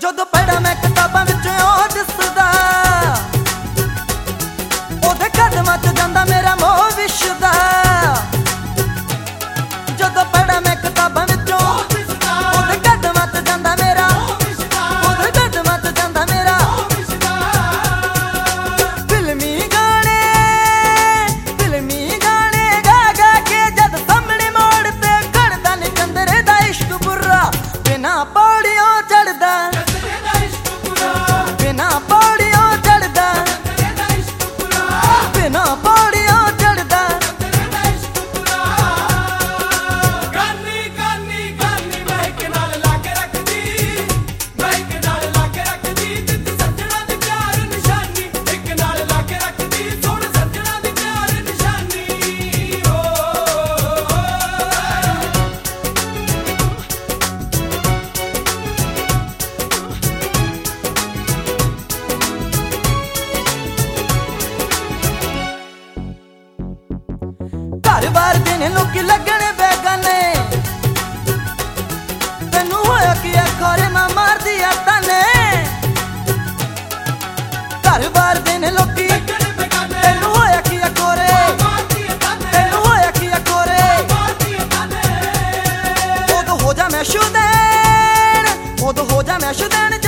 ਜਦੋਂ ਪੜ੍ਹਾਂ ਮੈਂ ਕਿਤਾਬਾਂ ਵਿੱਚ ਉਹ ਦਿਸਦਾ, ਉਹਦੇ ਕਦਮਾਂ 'ਚ ਜਾਂਦਾ ਮੇਰਾ ਮੋਹ ਵਿਸ਼ਦਾ। ਜਦੋਂ ਪੜ੍ਹਾਂ ਮੈਂ ਕਿਤਾਬਾਂ ਵਿੱਚ ਉਹ ਦਿਸਦਾ, ਉਹਦੇ ਕਦਮਾਂ 'ਚ ਜਾਂਦਾ ਮੇਰਾ ਮੋਹ ਵਿਸ਼ਦਾ, ਉਹਦੇ ਕਦਮਾਂ 'ਚ ਜਾਂਦਾ ਮੇਰਾ ਮੋਹ ਵਿਸ਼ਦਾ। ਫਿਲਮੀ ਗਾਣੇ ਗਾ ਗਾ ਕੇ ਜਦ ਸਾਹਮਣੇ ਮੋੜ ਤੇ ਖੜਦਾ ਨੀ ਚੰਦਰੇ ਦਾ ਇਸ਼ਕ ਬੁਰਾ, ਬਿਨਾਂ ਪੌੜੀਆਂ ਚੜਦਾ, ਬਿਨਾਂ ਪੌੜੀਆਂ ਚੜਦਾ, ਬਿਨਾਂ ਪੌੜੀਆਂ ਚੜਦਾ। ਗਾਨੀ ਗਾਨੀ ਗਾਨੀ ਮਹਿਕ ਨਾਲ ਲਾ ਕੇ ਰੱਖਦੀ, ਮਹਿਕ ਨਾਲ ਲਾ ਕੇ ਰੱਖਦੀ, ਜਿੱਤ ਸੱਜਣਾ ਦੀ ਪਿਆਰ ਨਿਸ਼ਾਨੀ, ਇੱਕ ਨਾਲ ਲਾ ਕੇ ਰੱਖਦੀ, ਸੁਣ ਸੱਜਣਾ ਦੀ ਪਿਆਰ ਨਿਸ਼ਾਨੀ। ਘਰ ਬਾਰ ਦੇ ਨੇ ਲੋਕੀ ਲੱਗਣੇ ਬੇਗਾਨੇ, ਤੈਨੂੰ ਹੋਇਆ ਕੀ ਖੋਰੇ ਮਾਂ ਮਾਰਦੀ ਆ ਤਾਨੇ। ਘਰ ਬਾਰ ਦੇ ਨੇ ਲੋਕੀ ਤੈਨੂੰ ਹੋਇਆ ਕੀ ਖੋਰੇ, ਤੈਨੂੰ ਹੋਇਆ ਕੀ ਖੋਰੇ। ਉਦੋਂ ਹੋ ਜਾ ਮੈਂ ਸ਼ੁਦੈਣ, ਉਦੋਂ ਹੋ ਜਾ ਮੈਂ ਸ਼ੁਦੈਣ।